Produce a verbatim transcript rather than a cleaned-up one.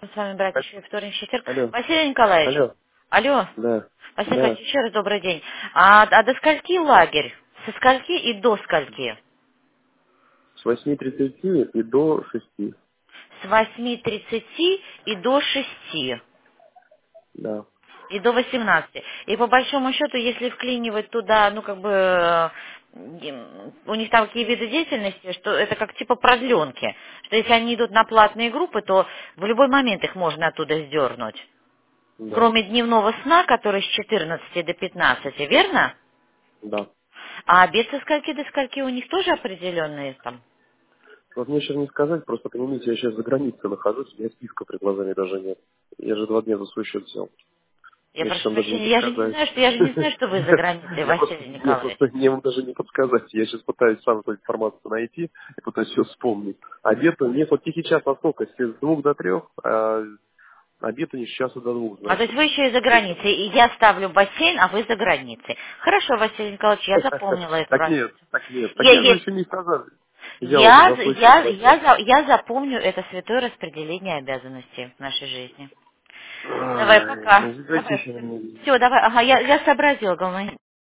С вами брать еще и вторник, четверг. Алло, Василий Николаевич. алло, Алло. да, Василий да, Николаевич, еще раз добрый день. А, а до скольки лагерь? Со скольки и до скольки? с восьми тридцати и до шести, С восьми тридцати и до шести. да, И до восемнадцати. И по большому счету, если вклинивать туда, ну как бы, э, м, у них там такие виды деятельности, что это как типа продленки. Что если они идут на платные группы, то в любой момент их можно оттуда сдернуть. да, Кроме дневного сна, который с четырнадцати до пятнадцати, верно? да. А обед со скольки до скольки у них тоже определенные там? Вот мне сейчас не сказать, просто понимаете, я сейчас за границей нахожусь, у меня списка пред глазами даже нет. Я же два дня за свой счет взял. Я Мне сейчас прошу вам даже не прощения, я же не подсказать. знаю, что я же не знаю, что вы за границей, Я просто, Василий мне Николаевич. просто не вам даже не подсказать. Я сейчас пытаюсь сам эту информацию найти и пытаюсь все вспомнить. Обед у них вот тихий час во сколько? С двух до трех, а обед у них с часу до двух, А то есть значит. вы еще и за границей, и я ставлю бассейн, а вы за границей. Хорошо, Василий Николаевич, я запомнила эту Так нет, разницу. так нет. Так Я, я же я, еще не сказал. Взял я, за свой счет я, два дня. я за- я запомню это святое распределение обязанностей в нашей жизни. Давай, Ай, пока. ну Давай. заготища на меня. Все, давай. Ага, я, я сообразила, главное.